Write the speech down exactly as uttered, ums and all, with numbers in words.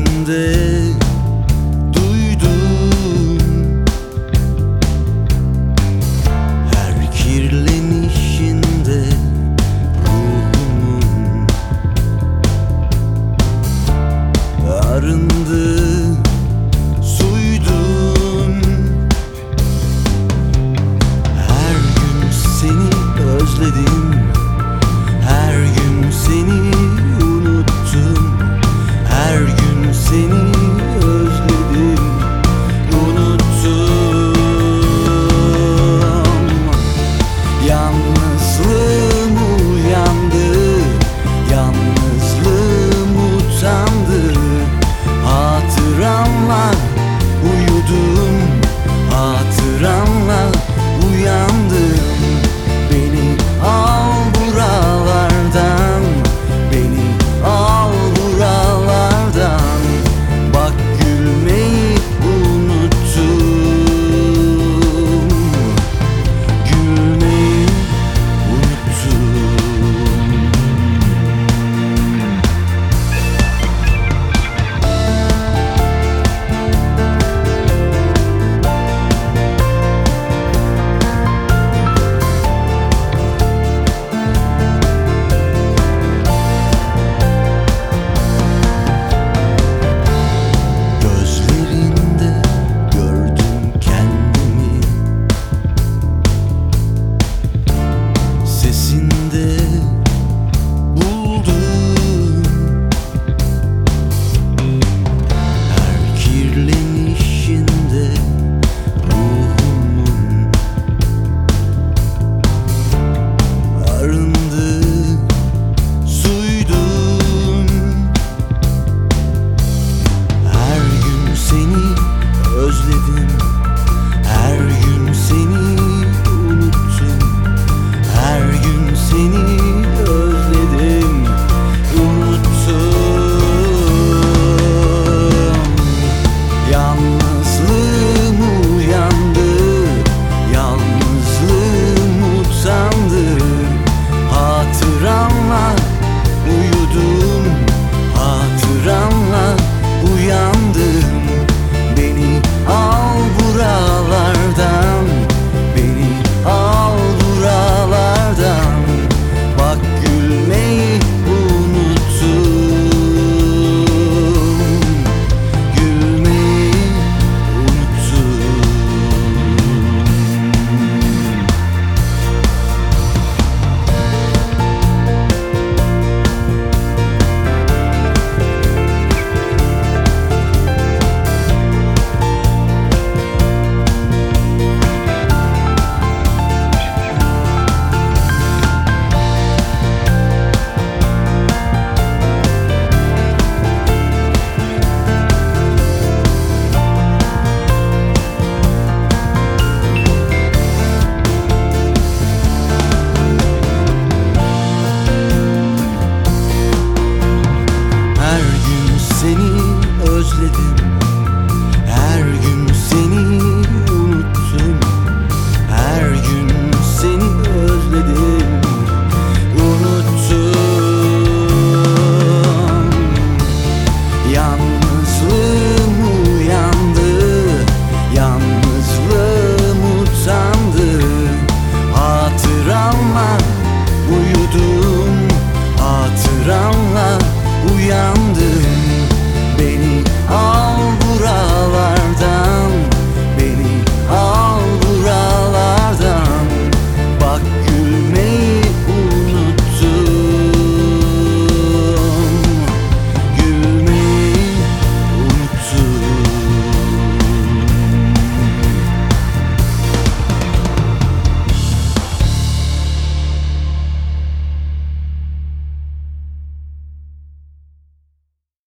sesinde duydum her kirlenişinde ruhumun arındı. Suydum her gün seni özledim, her gün seni unuttum, her gün seni özledim, unuttum. Yalnızlığım uyandı, yalnızlığım utandı. Hatıranla uyudum, hatıranla uyandım. Beni al buralardan, beni al buralardan. Bak gülmeyi unuttum, gülmeyi unuttum. Gözlerinde gördüm kendimi, sesinde buldum her kirlenişinde ruhumun arındı. Suydum her gün seni özledim, her gün seni unuttum, her gün seni özledim, unuttum. Yalnızlığım uyandı, yalnızlığım utandı. Hatıranla uyudum, hatıranla uyandım. Beni al buralardan, beni al buralardan. Bak gülmeyi unuttum, gülmeyi unuttum. Her gün seni özledim,